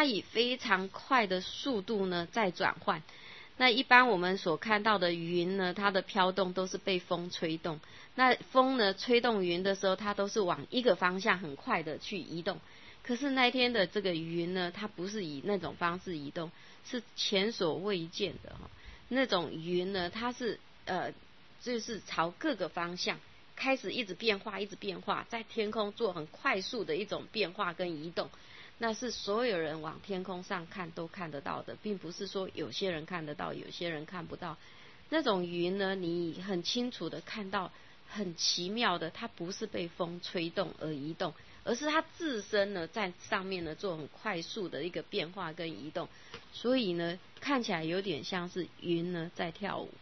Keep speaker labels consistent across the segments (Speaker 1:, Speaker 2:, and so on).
Speaker 1: 它以非常快的速度呢在转换。那一般我们所看到的云呢，它的飘动都是被风吹动。那风呢吹动云的时候，它都是往一个方向很快的去移动。可是那天的这个云呢，它不是以那种方式移动，是前所未见的哈。那种云呢，它是就是朝各个方向开始一直变化，一直变化，在天空做很快速的一种变化跟移动。那是所有人往天空上看都看得到的，并不是说有些人看得到，有些人看不到。那种云呢，你很清楚的看到，很奇妙的，它不是被风吹动而移动，而是它自身呢在上面呢做很快速的一个变化跟移动，所以呢看起来有点像是云呢在跳舞。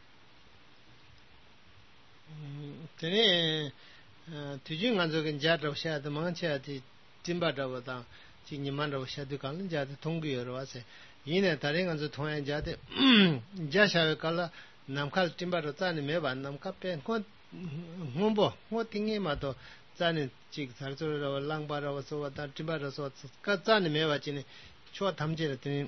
Speaker 2: 这里最近俺这个家头下的忙起来的金巴头的，今年嘛头下的刚家的通过了哇塞，因为大人俺这同样家的家下个了，南卡金巴头在里面玩，南卡边我听见嘛都在那几个才做了浪巴了，说但金巴头说，个在里面玩今年，说他们这的。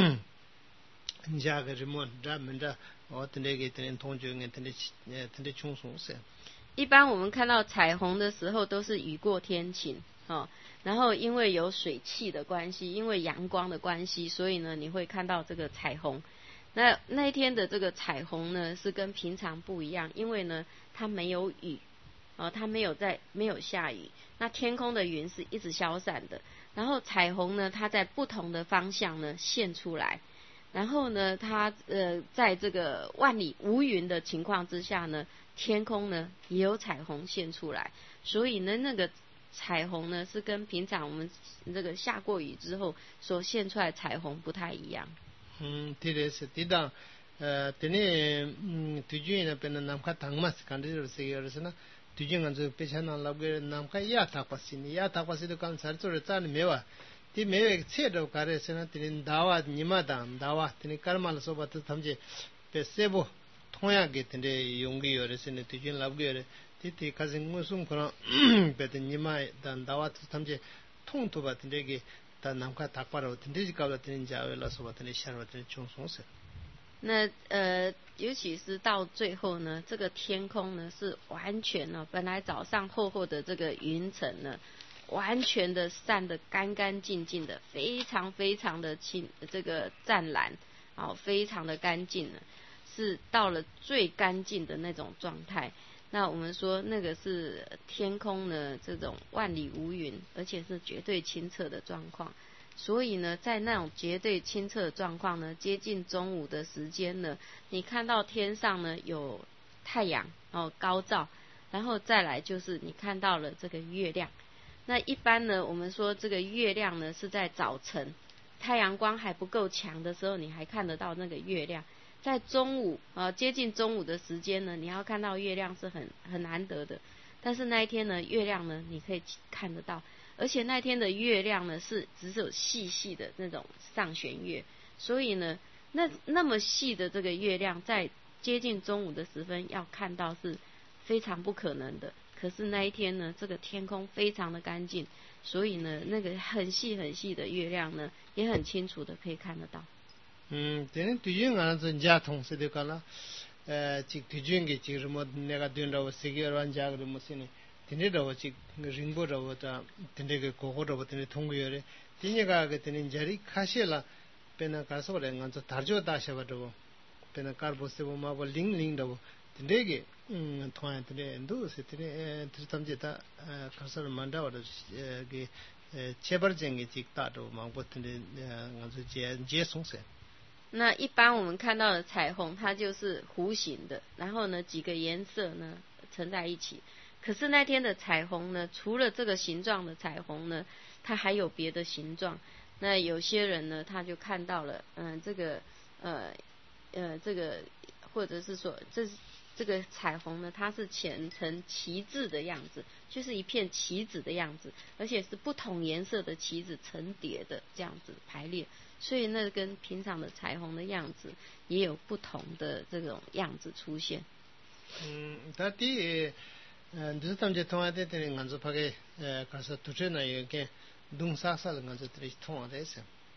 Speaker 2: 家个什么咱们这我等那个等同学等轻松些。
Speaker 1: 一般我们看到彩虹的时候都是雨过天晴然后因为有水汽的关系，因为阳光的关系，所以呢你会看到这个彩虹。那一天的这个彩虹呢是跟平常不一样，因为呢它没有雨它没有下雨，那天空的云是一直消散的，然后彩虹呢它在不同的方向呢现出来。然后呢，它在这个万里无云的情况之下呢，天空呢也有彩虹现出来，所以呢，那个彩虹呢是跟平常我们这个下过雨之后所现出来彩虹不太一样。
Speaker 2: 对的是，对的。这里最近呢，变成南卡汤嘛，看这就是个是呢，最近俺这别像那老个南卡亚塔巴西的刚才做的咱没有。ती मेरे अच्छे तो करे से ना तेरे दावा निमा दावा तेरे कर्माल सोबत समझे पैसे वो थोया के तेरे योंगी और से ने तुझे लाभ गए ती काजिंग मुसुम करो बेटे निमा दावा तो समझे थों तो बात तेरे के ता नाम का ताकपार हो तेरे जी कावला तेरे जावे ला सोबत तेरे शहर तेरे चुन सों से。
Speaker 1: 那尤其是到最后呢，这个天空呢是完全呢，本来早上厚厚的这个云层呢。完全的散得干干净净的，非常非常的这个湛蓝，非常的干净了，是到了最干净的那种状态。那我们说那个是天空呢这种万里无云，而且是绝对清澈的状况。所以呢，在那种绝对清澈的状况呢，接近中午的时间呢，你看到天上呢有太阳高照，然后再来就是你看到了这个月亮。那一般呢，我们说这个月亮呢是在早晨，太阳光还不够强的时候，你还看得到那个月亮。在中午接近中午的时间呢，你要看到月亮是很难得的。但是那一天呢，月亮呢你可以看得到，而且那天的月亮呢是只有细细的那种上弦月，所以呢，那么细的这个月亮，在接近中午的时分要看到是非常不可能的。可是那一天呢，这个天空非常的干净，所以呢，那个很细很细的月亮呢，也很清楚的可以看得到。
Speaker 2: 这对于俺这家同事的讲了，这对于个这什么那个对着我这个人家个么事呢？听着我这人不着我的，听着个过后着我听着通过的，听着个听着家里开始了，变那干什么的？俺这大脚大些吧着我，变那干不是我嘛我零着我。这个同样的都是这他们这可是蛮多的给切巴整个几大都蛮不同的俺是接松些。
Speaker 1: 那一般我们看到的彩虹，它就是弧形的，然后呢几个颜色呢乘在一起。可是那天的彩虹呢，除了这个形状的彩虹呢，它还有别的形状。那有些人呢，他就看到了这个这个或者是说这个彩虹呢，它是呈旗帜的样子，就是一片旗子的样子，而且是不同颜色的旗子层叠的这样子排列，所以那跟平常的彩虹的样子也有不同的这种样子出现。
Speaker 2: 但第就是他们这同样的俺这拍个可是都是那有个东沙沙的俺这这通的是。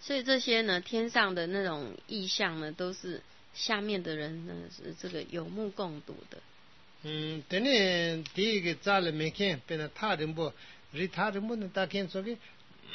Speaker 1: 所以这些呢，天上的那种意象呢，都是下面的人呢是这个有目共睹的。
Speaker 2: 等第一个扎了没看，变成他人不，他人不能打看说个，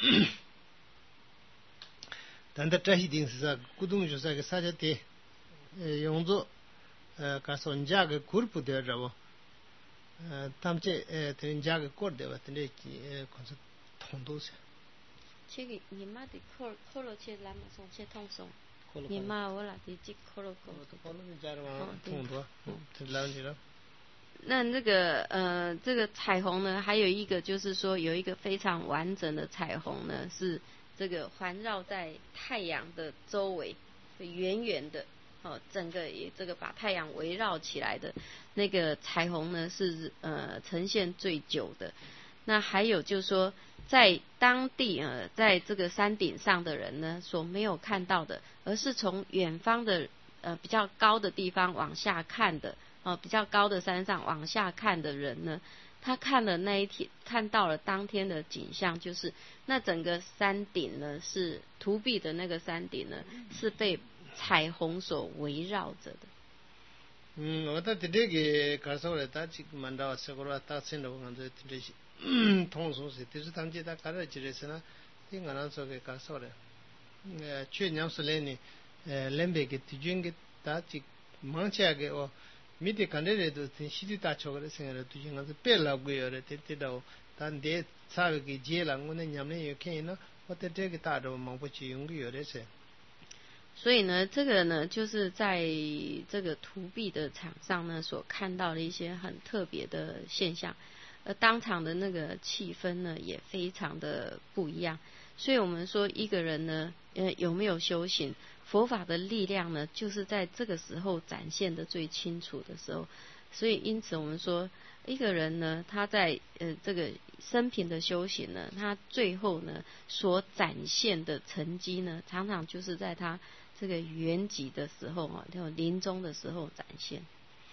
Speaker 2: 但他这一定是啥，古东就是个啥叫的，用作卡说人家个kur不得着不，他们这人家个过得吧，等可是通都是。
Speaker 1: 这个你妈的扣了切蓝马松切通松，你妈我啦的这扣了扣。
Speaker 2: 通多，了解了。
Speaker 1: 那这个彩虹呢，还有一个就是说有一个非常完整的彩虹呢，是这个环绕在太阳的周围，圆圆的，整个也这个把太阳围绕起来的那个彩虹呢，是呈现最久的。那还有就是说，在当地在这个山顶上的人呢，所没有看到的，而是从远方的比较高的地方往下看的，比较高的山上往下看的人呢，他看了那一天，看到了当天的景象，就是那整个山顶呢是土壁的那个山顶呢，是被彩虹所围绕着的。
Speaker 2: 我在这个感受了，他这个蛮大，是个大森林，我感觉这些。通俗是，就是他们这他搞的这些呢，听我那说给感受了。去年是来呢，南北个地区个大几忙起来个哦，每天看的人都挺稀里大巧的，现在都经常是别老贵了，这到，但这稍微个接了，我那娘们有看呢，我在这个大的忙不起用个有的是。
Speaker 1: 所以呢，这个呢，就是在这个土壁的场上呢，所看到的一些很特别的现象。当场的那个气氛呢，也非常的不一样。所以我们说一个人呢，有没有修行，佛法的力量呢，就是在这个时候展现的最清楚的时候。所以因此我们说，一个人呢，他在这个生平的修行呢，他最后呢所展现的成绩呢，常常就是在他这个圆寂的时候就临终的时候展现。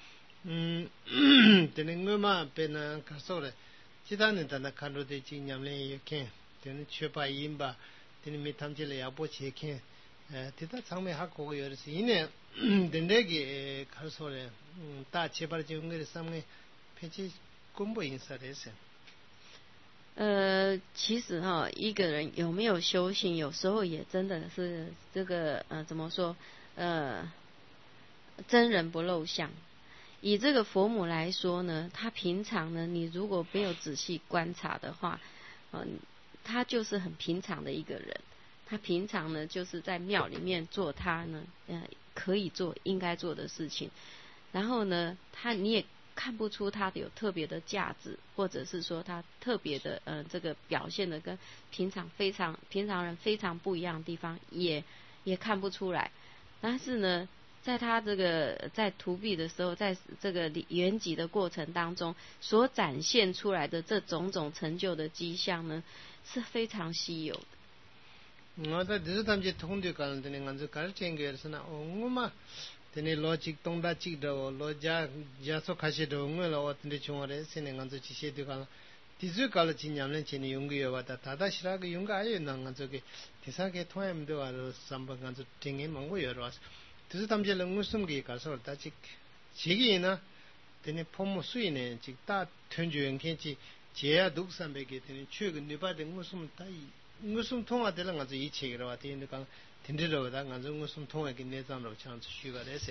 Speaker 2: 等我嘛被那感受了，其他人在那看到的经验里也看，等缺乏音吧，等没他们这里也不去看，其他场面还可以有的是，因为等这个感受了，大七八就我的上面，偏去公布印象的是。
Speaker 1: 其实一个人有没有修行，有时候也真的是这个怎么说真人不露相。以这个佛母来说呢，他平常呢，你如果没有仔细观察的话，他就是很平常的一个人。他平常呢，就是在庙里面做他呢，可以做应该做的事情。然后呢，你也看不出他有特别的价值，或者是说他特别的这个表现的跟平常人非常不一样的地方，也看不出来。但是呢，在他这个在土壁的时候，在这个圆寂的过程当中，所展现出来的这种种成就的迹象呢，是非常稀有的。
Speaker 2: 我在这他们就通的讲的，俺就搞这个是那，我嘛，等你逻辑东大记的，逻家所开始的，我了，我等你从我的现在俺就这些的讲了，第最高的今年呢，今年用个有吧，他是那个用个还有那俺这个，第三个同样的话，上班俺就听见忙过有了。就是他们这人我什么给搞说，他这个呢，等你泡沫水呢，这大团结人看去，这啊都300个，等你去个你把的我什么他我什么通话的了，俺就一切个了，等你讲听得着的，俺就我什么通话跟那张了，像虚个那些，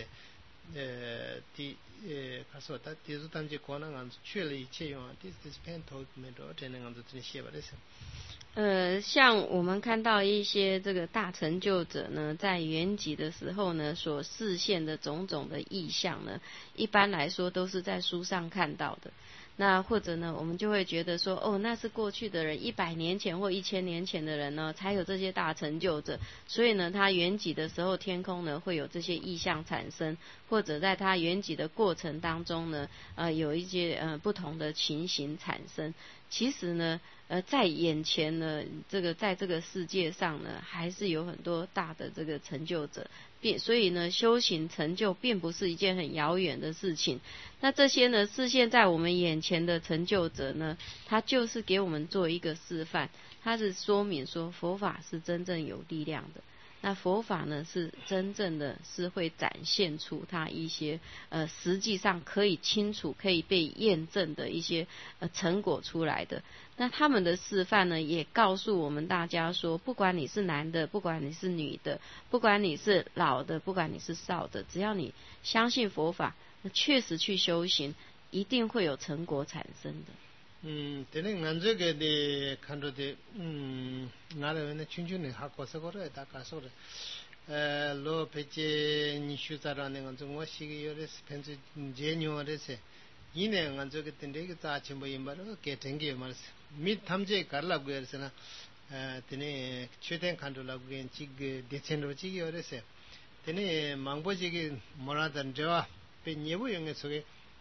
Speaker 2: 他说他就是他们这可能俺去了一切用，这是偏头没着，真的俺就真写吧那些。
Speaker 1: 像我们看到一些这个大成就者呢，在圆寂的时候呢，所示现的种种的意象呢，一般来说都是在书上看到的。那或者呢，我们就会觉得说，那是过去的人，100年前或1000年前的人呢，才有这些大成就者。所以呢，他圆寂的时候，天空呢会有这些意象产生，或者在他圆寂的过程当中呢，有一些不同的情形产生。其实呢，在眼前呢，在这个世界上呢，还是有很多大的这个成就者，所以呢，修行成就并不是一件很遥远的事情。那这些呢，是现在我们眼前的成就者呢，他就是给我们做一个示范。 它是说明说佛法是真正有力量的。那佛法呢，是真正的是会展现出它一些实际上可以清楚可以被验证的一些成果出来的。那他们的示范呢，也告诉我们大家说，不管你是男的，不管你是女的，不管你是老的，不管你是少的，只要你相信佛法，确实去修行，一定会有成果产生的。
Speaker 2: 되는 안저게 데 칸도데 나라는 춘춘이 하고서 그래 다 가서 그래 로 베제 니슈자라는 건 정말 시기열에 스펜스 제뉴어레세 이내 안저게 된데 그 자침보 임바로 게 된게 말스 미 탐제 갈라고 해서나 되네 최대 칸도라고 겐 지그 데첸로 지기열에세 되네 망보지기 뭐라든 저와 베니부 영에 속에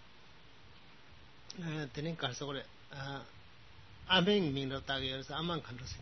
Speaker 2: 되는 가서 그래 아멘 민로 따게여서 아만 간로스네.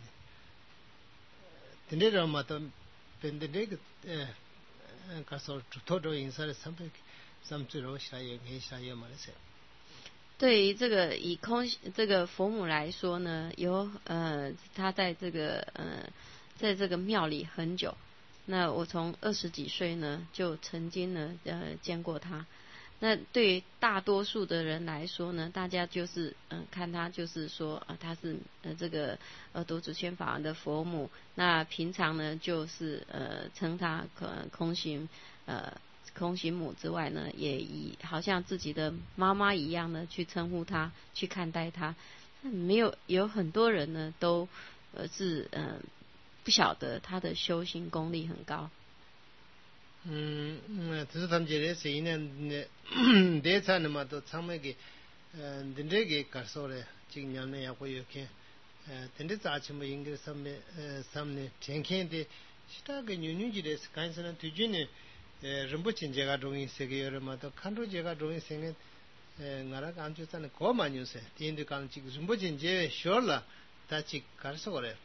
Speaker 2: 근데로 마도 벤데네 가서 토도 인사를 삼백 삼주로 샤예 샤예 말세.
Speaker 1: 对于这个以这个佛母来说呢，有他在这个在这个庙里很久。那我从20几岁呢，就曾经呢见过他。那对于大多数的人来说呢，大家就是看他就是说他是这个朵子圈法王的佛母。那平常呢就是称他空行母之外呢，也以好像自己的妈妈一样呢去称呼他，去看待他。有很多人呢都是不晓得他的修行功力很高。
Speaker 2: 그래서 담제에서 이는 대산마도 참에게 딘데게 가서래 지금 냠내 하고 이렇게 딘데 자치뭐 인글 삼네 땡켄데 시다게 뉴뉴지레스 간선은 뒤진에 rumbuchin 제가 동이 세계여마도 칸로 제가 동이 생에 나라 감주산은 고만유세 딘데 간 지금 rumbuchin 제 쇼라 다치 가서 그래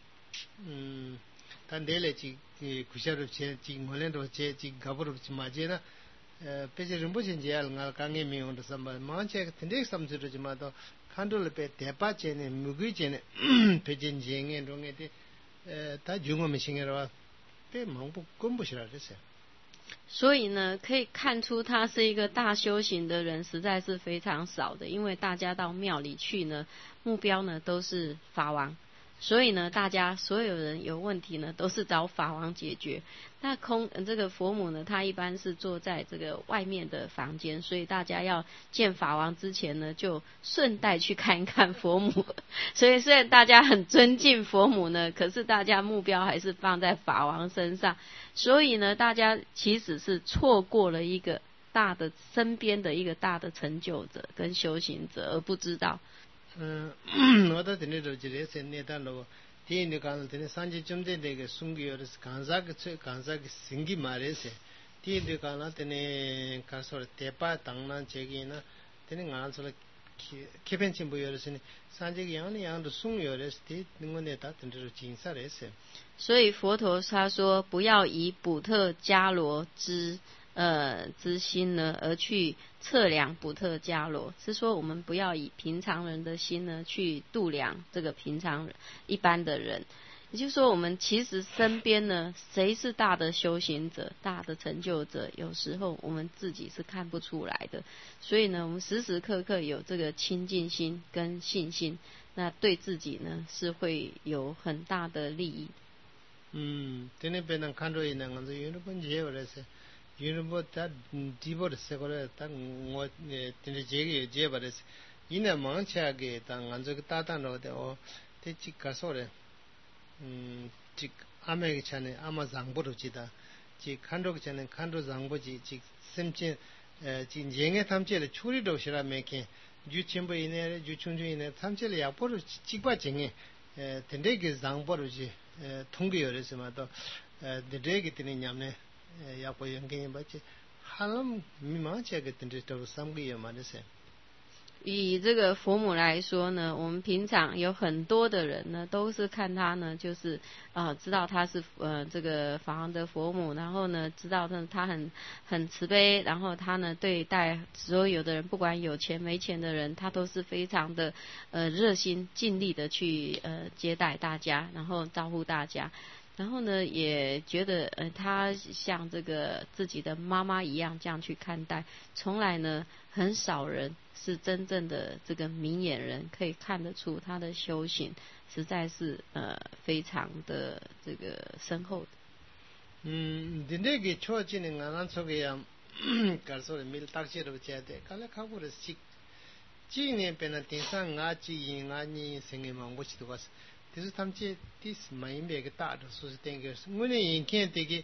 Speaker 2: 단데레 지 구샤로 제 몰렌도 제 가버로 마제나 페제 rumbuchin 제 알가 강에 미용도 삼바 마체 딘데 삼즈르지마도 칸돌레 페 대파제네 무기제네 페진 제enge 동에데 다 중앙에 신경을 때 망부 공부시라 그랬어요.
Speaker 1: 所以呢，可以看出他是一个大修行的人，实在是非常少的。因为大家到庙里去呢，目标呢都是法王，所以呢，大家所有人有问题呢，都是找法王解决。那这个佛母呢，她一般是坐在这个外面的房间，所以大家要见法王之前呢，就顺带去看一看佛母。所以虽然大家很尊敬佛母呢，可是大家目标还是放在法王身上。所以呢，大家其实是错过了一个大的身边的一个大的成就者跟修行者，而不知道。
Speaker 2: 我这里头就是现在了。第一个呢，三级中的那个送给的是刚才个生意买的是，第二个呢，刚说的台北当然这个呢，俺说了开片进步有的是呢，三级个样的送有的是的，另外呢，他是竞赛的是。
Speaker 1: 所以佛陀他说，不要以补特伽罗之心呢，而去测量补特伽罗，是说我们不要以平常人的心呢去度量这个平常人一般的人。也就是说，我们其实身边呢，谁是大的修行者、大的成就者，有时候我们自己是看不出来的。所以呢，我们时时刻刻有这个清净心跟信心，那对自己呢是会有很大的利益。
Speaker 2: 这边能看到一那个是有的本节了是。유럽 다 디보르 세고래 딱 뭐 근데 제게 제바레스 이나 망차게 당 안저기 따단로데 대치 가서래 직 아메기 전에 아마 장보로지다 지 칸도 전에 칸도 장보지 지 셈진 진쟁에 탐제를 추리도 시라메케 주침보 이내 주충주 이내 탐제를 약보로 직과 정에 된대게 장보로지 통계열에서마도 되게 되는 냠네 약보 연계에 맞지 하람 미망치게 된다고 삼기에 말이세.
Speaker 1: 以这个佛母来说呢，我们平常有很多的人呢，都是看他呢，就是知道他是这个法王的佛母，然后呢，知道他很慈悲，然后他呢对待所有的人，不管有钱没钱的人，他都是非常的热心尽力的去接待大家，然后招呼大家。然后呢，也觉得他像这个自己的妈妈一样这样去看待，从来呢很少人是真正的这个明眼人，可以看得出他的修行实在是非常的这个深厚的。
Speaker 2: 딘데기 초지는 나난 속에야 갈소리 밀 딱지로 제대 갈래 가고를 식 지네 배나 대상 아지 인아니 생에만 못이도 가서 그래서 탐지 디스 마인베게 따도 소스 땡겨서 문에 인케 되게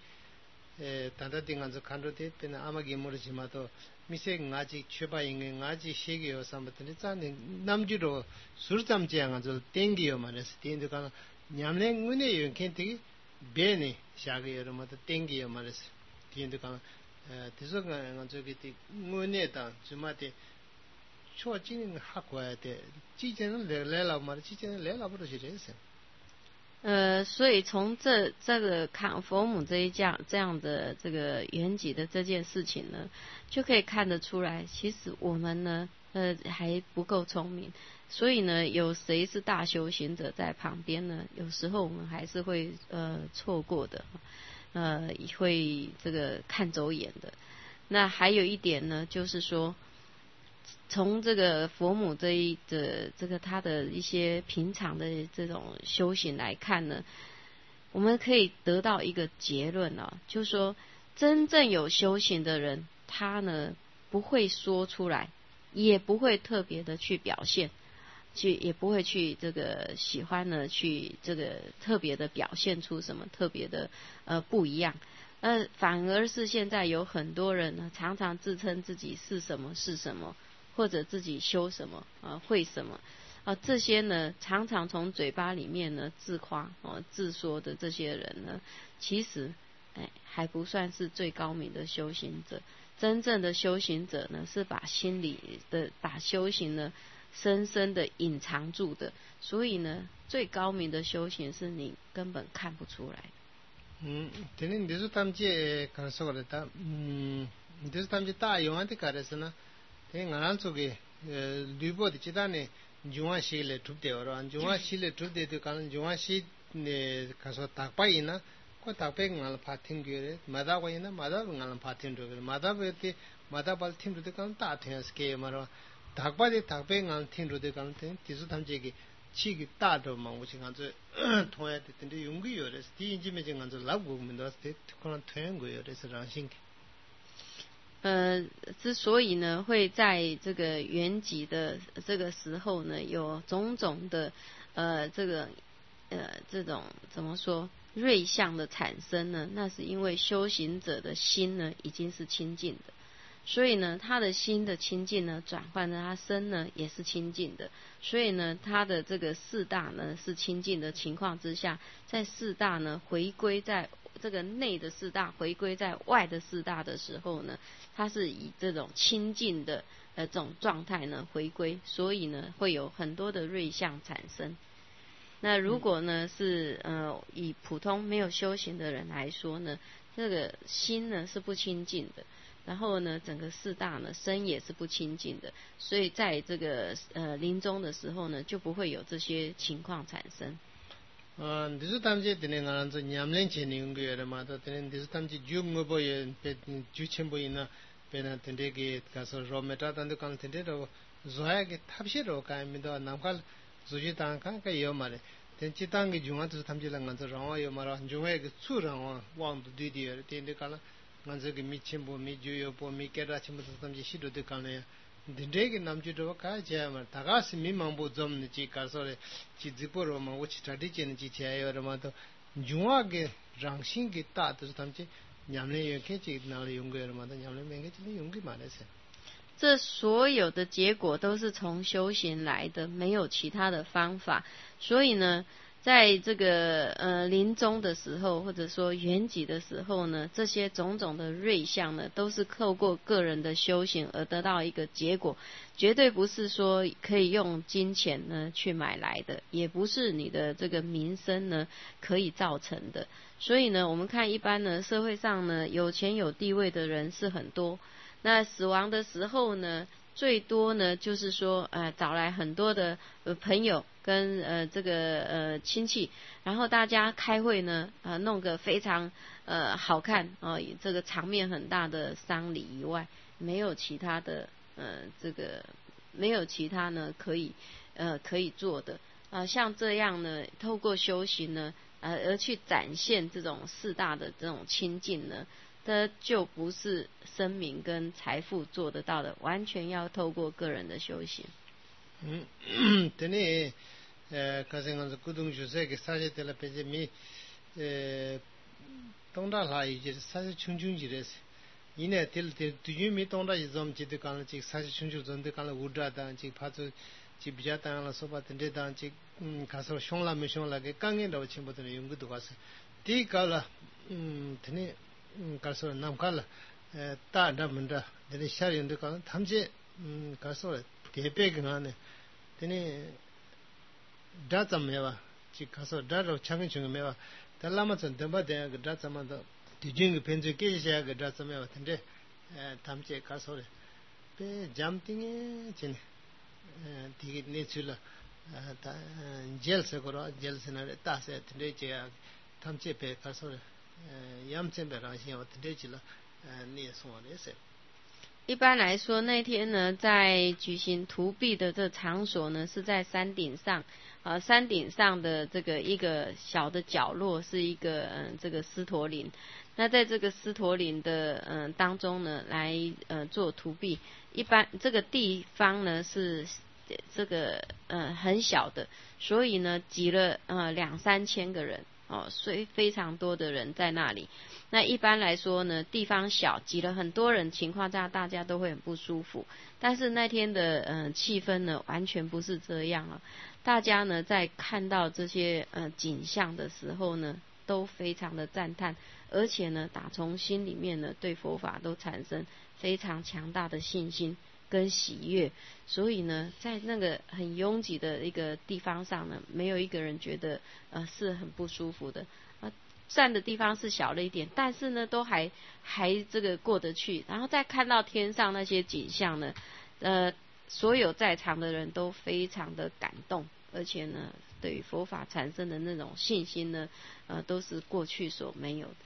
Speaker 2: 단다딩한서 칸로데 배나 아마게 모르지마도 미세 아지 최바잉에 아지 시기요 삼부터는 자는 남주로 술잠지양아서 땡기요 말해서 땡도가 냠내 문에 인케 되게 베네 샤게 여러마도 땡기요 말해서 땡도가 대소가 저기 문에다 주마데 说今年还怪的，之前来了嘛，之前来了不都是这些？
Speaker 1: 所以从这个看佛母这样的这个圆寂的这件事情呢，就可以看得出来，其实我们呢还不够聪明，所以呢有谁是大修行者在旁边呢？有时候我们还是会错过的，会这个看走眼的。那还有一点呢，就是说。从这个佛母这个他的一些平常的这种修行来看呢，我们可以得到一个结论啊，就是说真正有修行的人，他呢不会说出来，也不会特别的去表现，也不会去这个喜欢呢去这个特别的表现出什么特别的不一样。反而是现在有很多人呢，常常自称自己是什么是什么。或者自己修什么会什么这些呢，常常从嘴巴里面呢自夸自说的这些人呢，其实还不算是最高明的修行者。真正的修行者呢，是把心里的把修行呢深深的隐藏住的。所以呢，最高明的修行是你根本看不出来。
Speaker 2: 저는 니수 탐지 가서 그랬다. 니수 탐지 다 용한테 가르스나. ngānān tsukī lūpo di chitāni jūngā shī le chūpte waro jūngā shī le chūpte tu kāna jūngā shī kāso tākpa ina kua tākpa ngāla pā tīng kio re mādā kwa ina mādā ngāla pā tīng rō kio re mādā pa ti mādā pā tīng rō tu kāna tā tīng as kē maro tākpa di tākpa ngāla tīng rō tu kāna tīsu tamche ki chī ki tā rō māngu chi ngānsu tōya ti tīndi yungu yo re ti inchi me chi ngānsu lab gu mindo as ti kōna tōyang gu yo re si rāngshīng ki
Speaker 1: 之所以呢会在这个圆寂的这个时候呢，有种种的这种怎么说瑞相的产生呢？那是因为修行者的心呢已经是清净的，所以呢他的心的清净呢转换呢他身呢也是清净的，所以呢他的这个四大呢是清净的情况之下，在四大呢回归在这个内的四大回归在外的四大的时候呢，它是以这种清净的这种状态呢回归，所以呢会有很多的瑞相产生。那如果呢是以普通没有修行的人来说呢，这个心呢是不清净的，然后呢整个四大呢身也是不清净的，所以在这个临终的时候呢就不会有这些情况产生。
Speaker 2: 디수 탐지 되는 거는 저 냠len 체는 거예요. 마다 되는 디수 탐지 주무보에 주첨보이나 배나 된데게 가서 로메타 단도 간 된데로 조야게 탑시로 가면도 남갈 조지단가 가요 말에. 된치당게 중앙도 탐지랑 간서 라와요 말아 중앙에 추랑 왕도 뒤뒤에 된데 가나 간서게 미침보 미주요 보 미케라 침부터 탐지 시도도 가네. dindragi namchido ka chayama takasi mimambu zomni chi karsore chi ziporo ma uchi tradichini chi chayayo rama to junga rangshingi tato tamchi nyamle yoke chi nala yungu rama to nyamle menge chi yungu marese。
Speaker 1: 这所有的结果都是从修行来的，没有其他的方法。所以呢， 在这个临终的时候，或者说圆寂的时候呢，这些种种的瑞相呢，都是透过个人的修行而得到一个结果，绝对不是说可以用金钱呢去买来的，也不是你的这个名声呢可以造成的。所以呢，我们看一般呢，社会上呢有钱有地位的人是很多，那死亡的时候呢，最多呢就是说找来很多的朋友跟这个亲戚，然后大家开会呢弄个非常好看这个场面很大的丧礼以外，没有其他的这个没有其他呢可以做的像这样呢，透过修行呢而去展现这种四大的这种清净呢，这就不是声名跟财富做得到的，完全要透过个人的修行。
Speaker 2: 되네 가생한서 구동주세게 사제텔라 베제미 동다라 이제 사제 충충지레스 이내 딜딜 두유미 동다 이좀 지드 간을 지 사제 충충 전데 간을 우드라다 지 파주 지 비자탄라 소바텐데다 지 가서 숑라 미숑라게 강엔다고 친구들은 연구도 가서 디가라 되네 가서 남칼라 따다문다 되네 샤리인데 간 탐제 가서 대백은 되네 다자메와 지 가서 다로 창인 중에 메와 달라마선 덤바대 그 다자마도 뒤중에 벤저 깨셔야 그 다자메와 근데 담제 가서 배 잠팅에 진 디게 내출라 다 젤서 거라 젤스나 따세 근데 제가 담제 배 가서 얌쳔베라 신어 근데 지라 네 소원에서
Speaker 1: 一般来说，那天呢，在举行荼毗的这场所呢，是在山顶上，山顶上的这个一个小的角落是一个这个狮驼林。那在这个狮驼林的当中呢，来做荼毗。一般这个地方呢是这个很小的，所以呢挤了2-3千个人所以非常多的人在那里。那一般来说呢，地方小，挤了很多人情况下，大家都会很不舒服。但是那天的气氛呢，完全不是这样啊！大家呢在看到这些景象的时候呢，都非常的赞叹，而且呢，打从心里面呢，对佛法都产生非常强大的信心跟喜悦。所以呢，在那个很拥挤的一个地方上呢，没有一个人觉得是很不舒服的。站的地方是小了一点，但是呢都还这个过得去。然后再看到天上那些景象呢，所有在场的人都非常的感动，而且呢对于佛法产生的那种信心呢都是过去所没有的。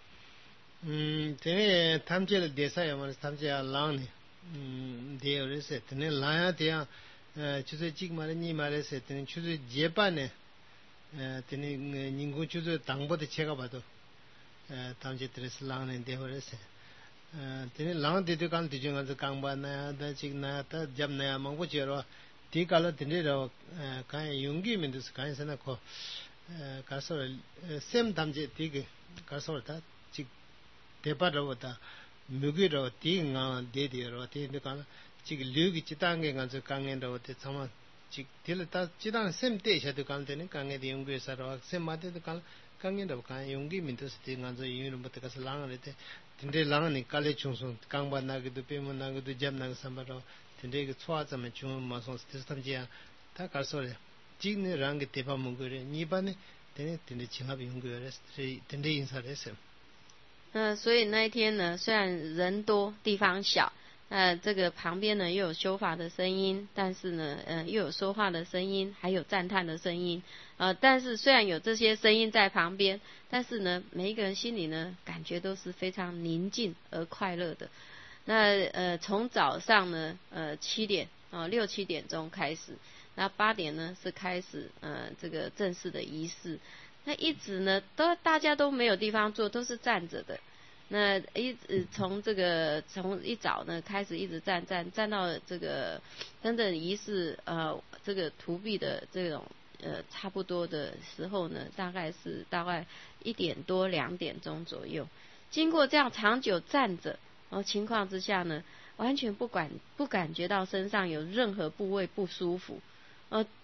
Speaker 2: 되네 탐제를 대사야 말은 탐제야 라니 대어레세 되네 라야 대야 주제 직 말이 말에서 되네 주제 제반에 되네 닝고 주제 당보다 제가 봐도 탐제 드레스 라는 대어레세 되네 라는 대도 간 뒤중에서 강반나야 다 직나야 다 잡나야 먹고 지러 뒤깔로 되네로 간 용기 면도서 간선나 고 가서 셈 탐제 뒤게 가서 다 대바로다 무기로 띵아 데디로 데니까 지금 류기 지당에 가서 강엔도 대참아 지 딜다 지당 셈때셔도 간되는 강에도 연구해서로 셈마데도 강엔도 간 용기 민도스 띵아서 이유는부터 가서 랑을때 근데 랑은 깔레 중순 강반나기도 빼문나기도 잡나기 삼바로 근데 그 초아자면 중은 마송 스티스탐지야 다 가서래 지는 랑게 대바 문거래 니반에 되네 진압 연구해서 근데 인사를 했어요.
Speaker 1: 所以那一天呢，虽然人多地方小，这个旁边呢又有修法的声音，但是呢又有说话的声音，还有赞叹的声音，但是虽然有这些声音在旁边，但是呢每一个人心里呢感觉都是非常宁静而快乐的。那从早上呢7点6-7点钟开始，那8点呢是开始这个正式的仪式。那一直呢大家都没有地方坐，都是站着的。那一直从一早呢开始一直站到这个真正仪式这个荼毗的这种差不多的时候呢，大概1点多2点钟左右。经过这样长久站着情况之下呢，完全不感觉到身上有任何部位不舒服。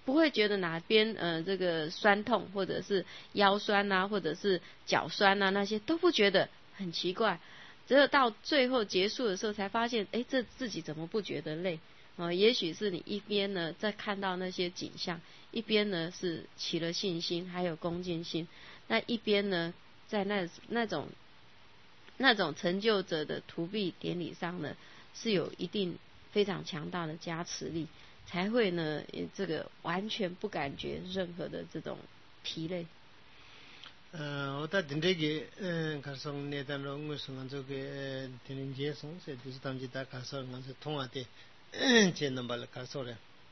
Speaker 1: 不会觉得哪边这个酸痛，或者是腰酸啊，或者是脚酸啊，那些都不觉得，很奇怪。只有到最后结束的时候才发现，这自己怎么不觉得累？也许是你一边呢在看到那些景象，一边呢是起了信心，还有恭敬心，那一边呢在那种成就者的荼毗典礼上呢，是有一定非常强大的加持力，才会呢这个完全不感觉任何的这种疲累。
Speaker 2: 오다 딘데게 가성 내단로 응무승한 저게 되는 제성 세디스 담지다 가서 가서 통화대 제 넘발 가서래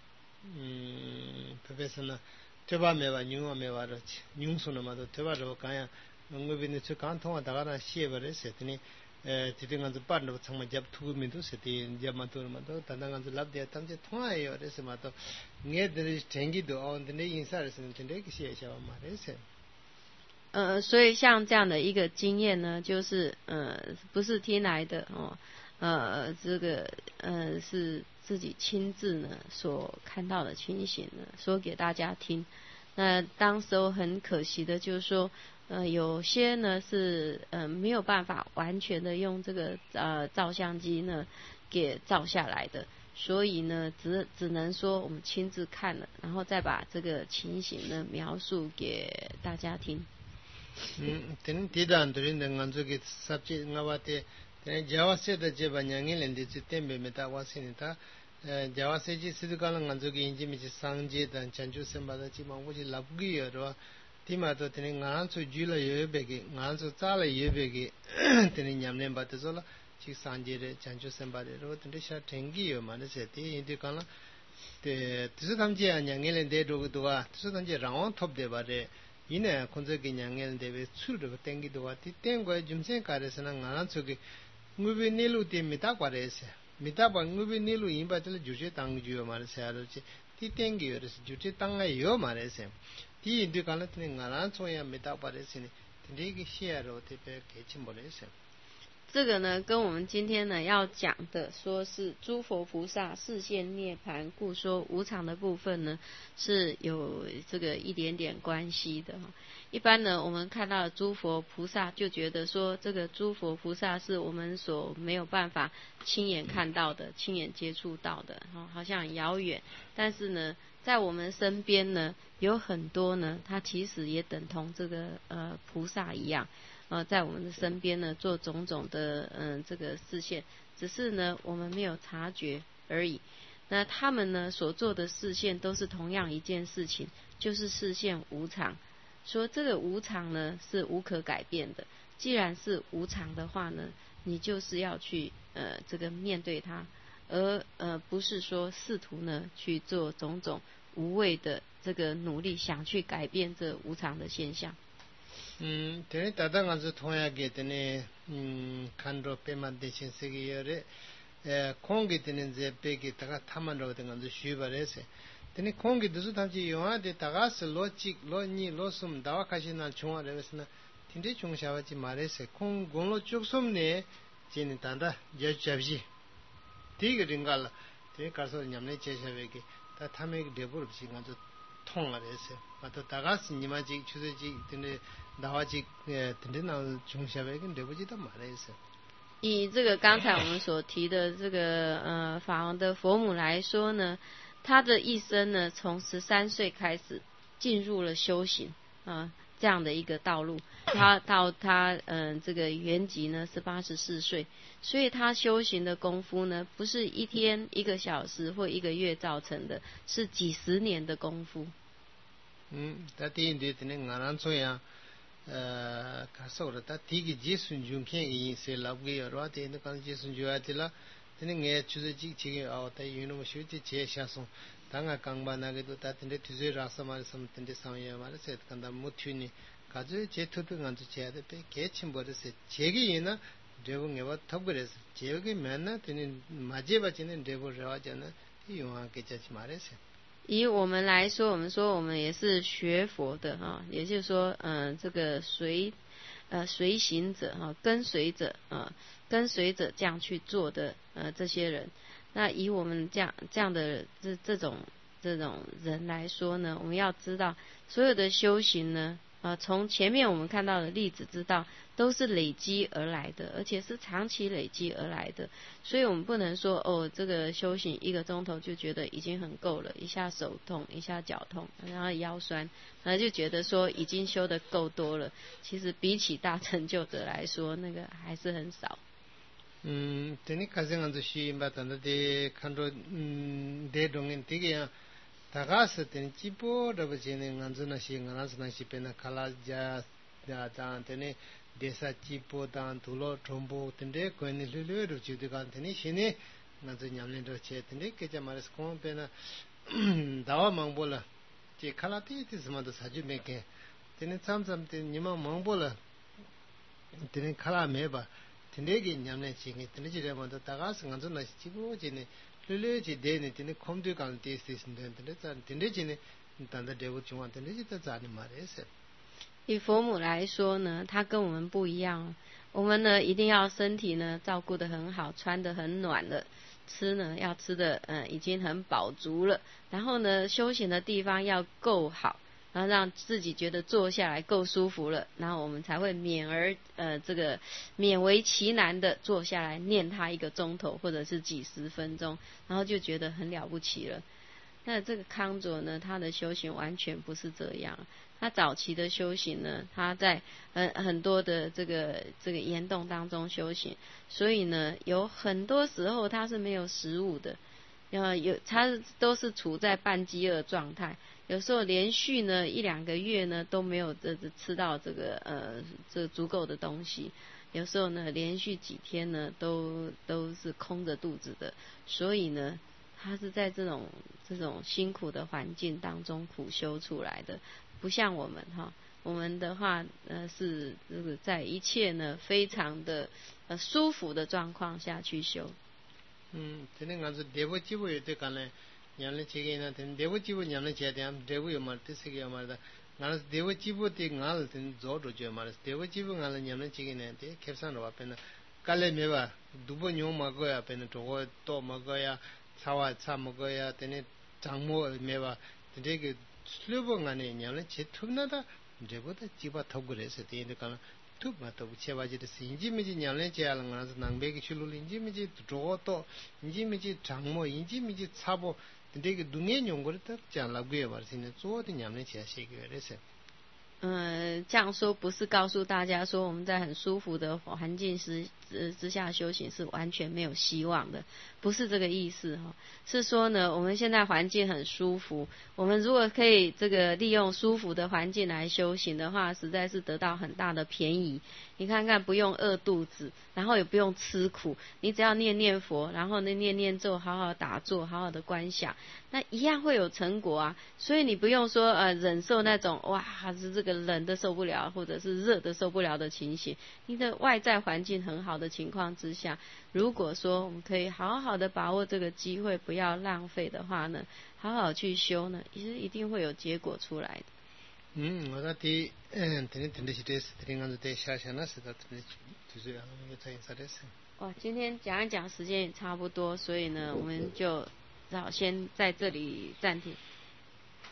Speaker 2: 프로페서나 대바메와 뉴어메와르치 뉴송노마도 대바로 가야 응무비는 저 간통화 다가나 시에버레스 했더니 지등한서 빠르고 정말 잡 투구민도 세티 잡마도마도 단단한서 랍데 담제 통화해요 그래서 마도 녜들이 쟁기도 온데 인사를 쓰는 텐데 그 시에샤와 말해서
Speaker 1: 所以像这样的一个经验呢，就是不是听来的这个是自己亲自呢所看到的情形呢，说给大家听。那当时候很可惜的就是说，有些呢是没有办法完全的用这个照相机呢给照下来的，所以呢只能说我们亲自看了，然后再把这个情形呢描述给大家听。
Speaker 2: tenin tidan durin de nganzo ki sabchi ngawate tenin jawase da je banyangin lende chi tembe meta wasini ta jawase ji sidukala nganzo ki inji mi chi sangje dan chanju semba da chi mangbo ji labgi yoro tima to tenin nganzo jula yebe ki nganzo tsala yebe ki tenin nyamnen ba te zola chi sangje re chanju semba re ro tenin sha tengi yo ma ne se ti indi kala te tisu tamje anyangin lende do duwa tisu tamje rawon top de ba re 이내 콘저기 냥엘 대베 출르고 땡기도 와티 땡고 좀생 가르스나 나란 속에 무비 닐루 팀미다 과레세 미다바 무비 닐루 임바들 주제 당주요 말세야르지 티 땡기요르스 주제 당아요 말세세 티 인디 갈라트네 나란 소야 미다 바레스니 딘디기 시야로 테베 개침 모레세
Speaker 1: 这个呢，跟我们今天呢要讲的，说是诸佛菩萨示现涅槃，故说无常的部分呢，是有这个一点点关系的。一般呢，我们看到诸佛菩萨，就觉得说这个诸佛菩萨是我们所没有办法亲眼看到的、亲眼接触到的，好像很遥远。但是呢，在我们身边呢，有很多呢，它其实也等同这个菩萨一样。在我们的身边呢，做种种的这个示现，只是呢我们没有察觉而已。那他们呢所做的示现都是同样一件事情，就是示现无常。说这个无常呢是无可改变的，既然是无常的话呢，你就是要去这个面对它，而不是说试图呢去做种种无谓的这个努力，想去改变这无常的现象。
Speaker 2: tenin tata nganzo thongyaage tenin khandro pema deshin segi yore kongi tenin zepegi taga thaman rawa nganzo shubare se tenin kongi dusu tamchi yuwa de taga se lo chik, lo nyi, lo sum dawa kashi na chungwa rewesna tinte chung shawachi mare se kong gonglo chuk sum ne jini tanda jaju chabji tiga ringala tenin karso nyamne che shabegi ta thamegi debur bisi nganzo thongla rese mato taga si nima chik chuze chik tenin
Speaker 1: 以这个刚才我们所提的这个法王的佛母来说呢，他的一生呢，从13岁开始进入了修行这样的一个道路，他到他这个圆寂呢是84岁，所以他修行的功夫呢，不是一天1个小时或1个月造成的，是几十年的功夫。
Speaker 2: 他第一点呢，俺们说呀。가서다 디기 제순 중케 이세 랍게 여러한테 있는 간 제순 주야들라 되는 게 주제지 지금 아우다 유노 쇼지 제샤송 당가 강반하게도 다든데 뒤에 라서 말씀 텐데 상여 말세 간다 못튀니 가지 제토도 간지 제야데 배 개침 버르세 제기이나 대봉에와 턱그래서 제역이 맨나 되는 마제바지는 대보라잖아 이 용하게 자지 말으세
Speaker 1: 以我们来说，我们说我们也是学佛的也就是说这个随行者跟随者这样去做的这些人，那以我们这样的这种这种人来说呢，我们要知道所有的修行呢，从前面我们看到的例子知道，都是累积而来的，而且是长期累积而来的。所以我们不能说这个修行1个钟头就觉得已经很够了，一下手痛，一下脚痛，然后腰酸，然后就觉得说已经修得够多了。其实比起大成就者来说，那个还是很少。
Speaker 2: teni kasenganzu shi imba tanda de khandro de dongin tige tagas teni chipo raba chene nganzu na shi nganas na shi pena khala ja ta teni desa chipo ta tulo trombo tende koini lulu ru chudi kan teni shine nganzu nyamne ro che tende kecha maris kon pena dawa mangbola che khala ti smada saju meke teni samsam teni nima mangbola teni khala meba tendegi nyamne chingi tenegi remanda tagas nganzo na chibo jine lele ji deni tene komdu kan testi sinden tendegi ne tanda devu chungwa tendegi ta zani marese。
Speaker 1: 以佛母来说呢，它跟我们不一样，我们呢一定要身体呢照顾得很好，穿得很暖了，吃呢要吃的已经很饱足了，然后呢修行的地方要够好，然后让自己觉得坐下来够舒服了，然后我们才会勉为其难的坐下来念它1个钟头或者是几十分钟，然后就觉得很了不起了。那这个康佐呢，他的修行完全不是这样。他早期的修行呢，他在很多的这个岩洞当中修行，所以呢，有很多时候他是没有食物的，他都是处在半饥饿状态。有时候连续呢1、2个月呢都没有吃到这个足够的东西，有时候呢连续几天呢都是空着肚子的，所以呢他是在这种辛苦的环境当中苦修出来的，不像我们我们的话是这个在一切呢非常的舒服的状况下去修。
Speaker 2: tene nganzo devo chibo yote kale nyamle chege na tene devo chibo nyamle chede am devo yomar te sege yomar da nganzo devo chibo te ngal tene zodo jo yomar devo chibo ngal nyamle chege na te kepsan ro apena kale meba dubo nyo magoya apena togo to magoya chawa cha magoya tene changmo meba tene ke slubo ngane nyamle che thugna da devo da chiba thogure se te kala tuk mato chebaji de inji miji nyamle che ala ngana nangbe ki chulu inji miji drogo to inji miji changmo inji miji chabo de ge dunge nyongor ta chan la gwe bar sine zo de nyamle che she ge rese。
Speaker 1: 这样说不是告诉大家说我们在很舒服的环境之下修行是完全没有希望的，不是这个意思是说呢，我们现在环境很舒服，我们如果可以这个利用舒服的环境来修行的话，实在是得到很大的便宜。你看看，不用饿肚子，然后也不用吃苦，你只要念念佛，然后呢念念咒，好好打坐，好好的观想，那一样会有成果啊。所以你不用说忍受那种是这个冷的受不了，或者是热的受不了的情形。你的外在环境很好的情况之下，如果说我们可以好好的把握这个机会，不要浪费的话呢，好好去修呢，其实一定会有结果出来的。
Speaker 2: 我在第天的是这是天安在下下那是的就是有在啥的事。
Speaker 1: 今天讲一讲时间也差不多，所以呢，我们就先在这里暂停。